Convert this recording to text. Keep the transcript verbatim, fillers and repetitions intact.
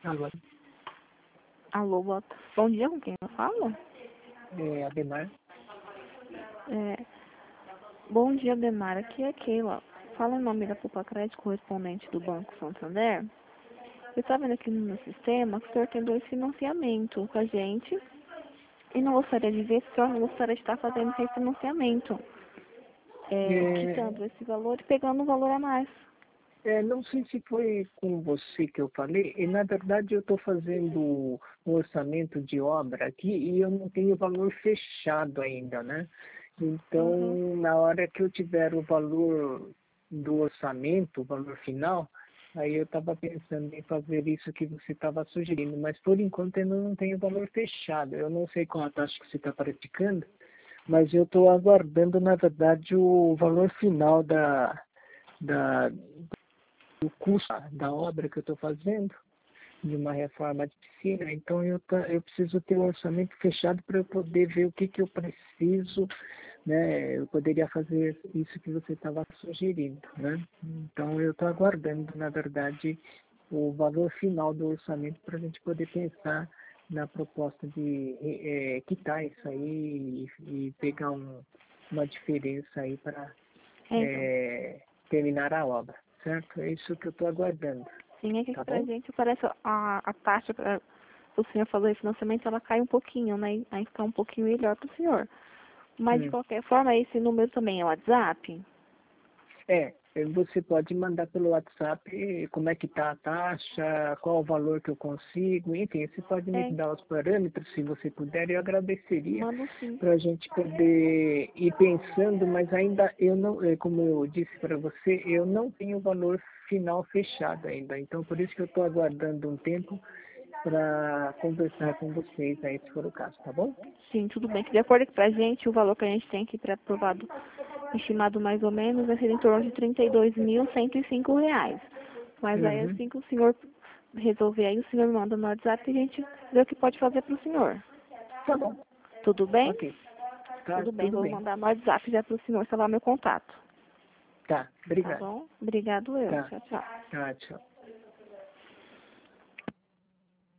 Alô, Alô, boa... bom dia, com quem eu falo? é Ademar. É... Bom dia, Ademar, aqui é Keila. Fala em nome da Pupa Crédito, correspondente do Banco Santander. Eu estava vendo aqui no meu sistema que o senhor tem dois financiamentos com a gente e não gostaria de ver se o senhor não gostaria de estar fazendo refinanciamento, é, É, quitando esse valor e pegando um valor a mais. é, não sei se foi com você que eu falei, e na verdade eu estou fazendo um orçamento de obra aqui e eu não tenho valor fechado ainda, né? Uhum. Então, na hora que eu tiver o valor do orçamento, o valor final, aí eu estava pensando em fazer isso que você estava sugerindo, mas por enquanto eu não tenho valor fechado. Eu não sei qual a taxa que você está praticando, mas eu estou aguardando, na verdade, o valor final da, da, do custo da obra que eu estou fazendo, de uma reforma de piscina. Então eu, tá- eu preciso ter um orçamento fechado para eu poder ver o que, que eu preciso, né? Eu poderia fazer isso que você estava sugerindo, né? Então eu estou aguardando, na verdade, o valor final do orçamento para a gente poder pensar na proposta de eh, quitar isso aí e, e pegar um, uma diferença aí para É, então, eh, terminar a obra, certo? É isso que eu estou aguardando, sim, é que tá pra bom? gente parece a, a taxa para o senhor fazer refinanciamento, ela cai um pouquinho, né? Aí fica um pouquinho melhor para o senhor. Mas, de Hum. qualquer forma, esse número também é o WhatsApp? É, eh, você pode mandar pelo WhatsApp eh, como é que está a taxa, qual o valor que eu consigo, enfim, você pode me É, dar os parâmetros, se você puder, eu agradeceria mando sim. para a gente poder ir pensando, mas ainda eu não, eh, como eu disse para você, eu não tenho o valor final fechado ainda, então por isso que eu estou aguardando um tempo para conversar com vocês aí, se for o caso, tá bom? Sim, tudo bem. Que de acordo com a gente, o valor que a gente tem aqui para aprovado, estimado mais ou menos, vai ser em torno de trinta e dois mil cento e cinco reais. Mas aí, Uhum. assim que o senhor resolver aí, o senhor manda no WhatsApp e a gente vê o que pode fazer para o senhor. Tá bom, Tudo bem? ok, tá, Tudo bem, tudo vou bem, mandar no WhatsApp já para o senhor salvar meu contato. tá, Tá obrigado, bom? Obrigado eu. tá, Tchau, tchau. tá, tchau.